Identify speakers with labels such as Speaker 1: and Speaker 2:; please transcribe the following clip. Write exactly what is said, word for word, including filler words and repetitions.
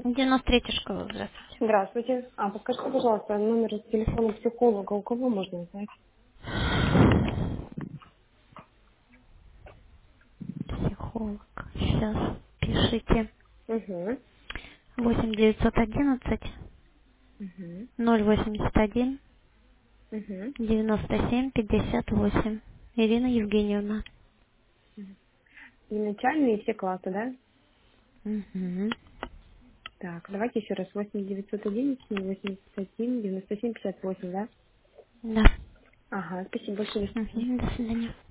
Speaker 1: девяносто третья школа, здравствуйте.
Speaker 2: Здравствуйте. А, подскажите, пожалуйста, номер телефона психолога у кого можно узнать?
Speaker 1: Психолог. Сейчас пишите.
Speaker 2: Угу.
Speaker 1: восемь девятьсот одиннадцать
Speaker 2: Угу.
Speaker 1: ноль восемьдесят один
Speaker 2: Угу.
Speaker 1: девяносто семь пятьдесят восемь. Ирина Евгеньевна.
Speaker 2: И начальные, и все классы, да?
Speaker 1: Угу.
Speaker 2: Так, давайте еще раз. восемь девятьсот одиннадцать ноль восемьдесят один девяносто семь пятьдесят восемь, да?
Speaker 1: Да.
Speaker 2: Ага, спасибо большое.
Speaker 1: Угу. До свидания.